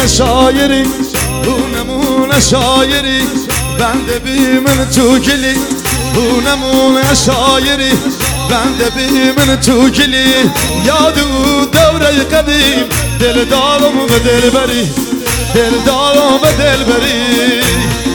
شایری اونمون شایری بنده بی من تو گلی اونمون شایری بنده بی من تو گلی یادو دوره قدیم دل دارم و دل بری دل دارم و دل بری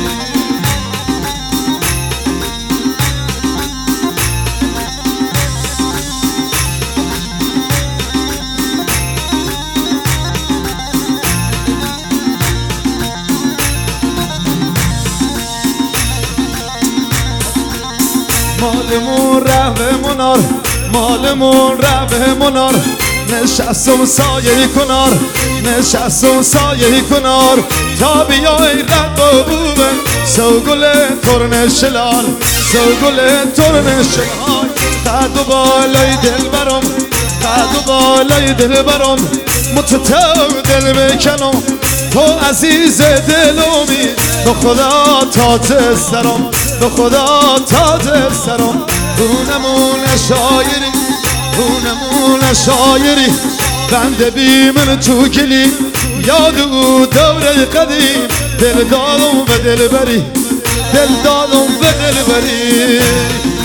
مالمون رفه منار مالمون رفه منار نشستم سایه کنار نشستم سایه کنار تا بیای رد و بوبه سوگل ترن شلال سوگل ترن شلال قد و بالای دل برم قد و بالای دل برم متتو دل بکنم تو عزیز دلومی به خدا تا تسترم به خدا تا تسترم اونمون شایری اونمون شایری بنده بی من تو گلی یادو دوره قدیم دل دادم و دل بری دل دادم و دل بری